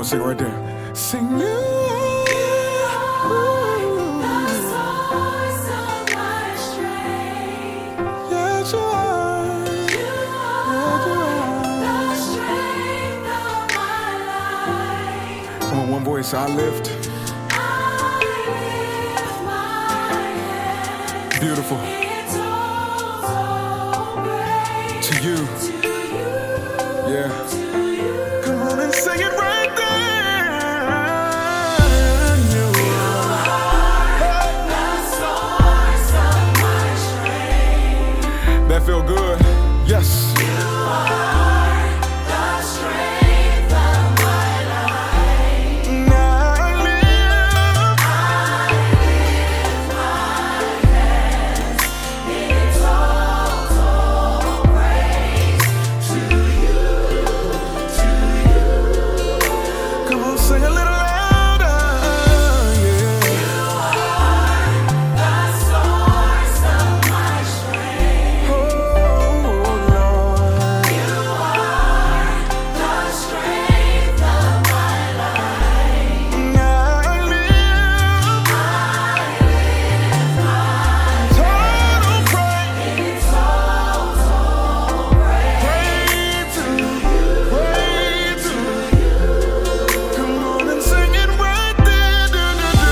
gonna sing right there. Sing you. One voice, I lift. Beautiful. To you. Yeah. Come on and sing it right there. You are the source of my strength. That feel good. Yes. You are the strength of my life. Now I live my hands in total praise to you. Come on, sing a little louder. Yeah. You are the source of my strength. Oh, Lord. You are the strength of my life. Now I live my total praise. Praise to you. Praise to you. Come on and sing it right there. You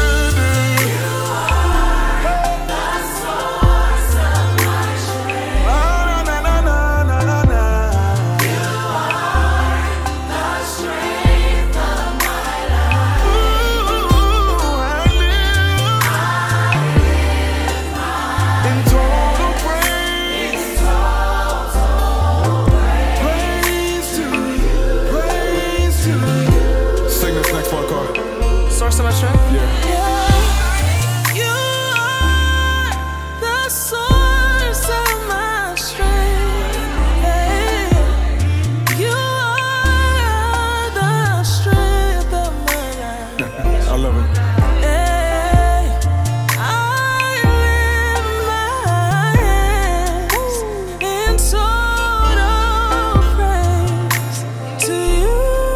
are the source of my strength. Oh, na na na na na na. You are the strength of my life. Ooh, I live in total praise. Praise to you. Praise to you. Sing this next part, Carl. Source of my strength? Yeah. You are the source of my strength. You are the strength of my life. I love it. I lift my hands in total praise to you.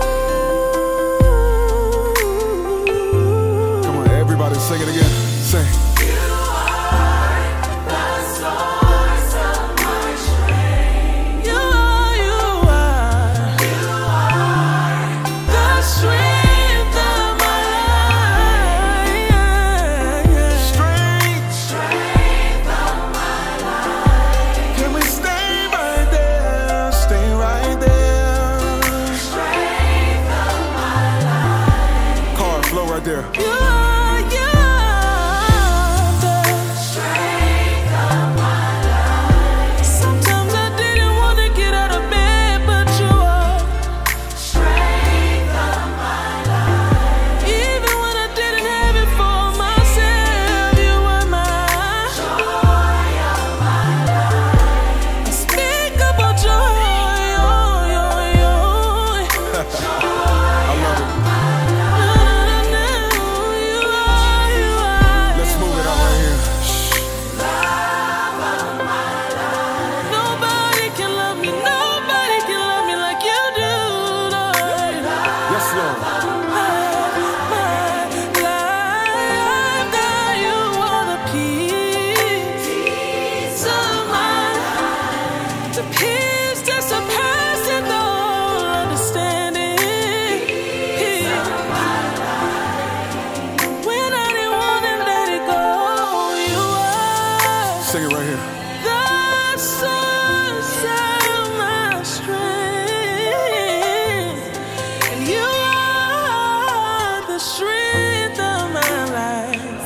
Come on, everybody sing it again. Sing. You are the source of my strength. You are the strength of my life. Strength. Of my life. Can we stay right there? Stay right there. Of my life. Car, flow right there. You are the strength of my life. Sometimes I didn't want to get out of bed, but you are strength of my life. Even when I didn't have it for myself, you were my joy of my life. Unspeakable joy, I love it. Let's move it out right here. Shh. Nobody can love me like you do, Lord. Yes, Lord. My life, God, you are the peace of my life. The peace that surpasses all understanding. When I didn't want to let it go, you are Sing it right here. the source of my strength, and you are the strength of my life.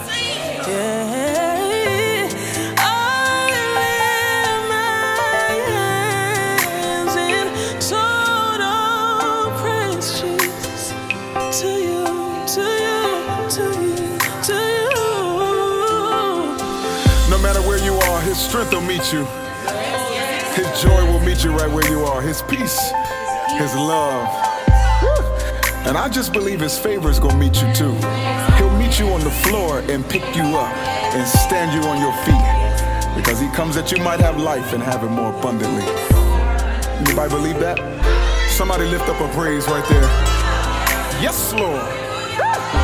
Yeah, I lift my hands in total praise, Jesus, to you, to you, to you, to you. No matter where you are, His strength will meet you. His joy will meet you right where you are. His peace, His love. Woo. And I just believe His favor is going to meet you too. He'll meet you on the floor and pick you up and stand you on your feet. Because He comes that you might have life and have it more abundantly. Anybody believe that? Somebody lift up a praise right there. Yes, Lord.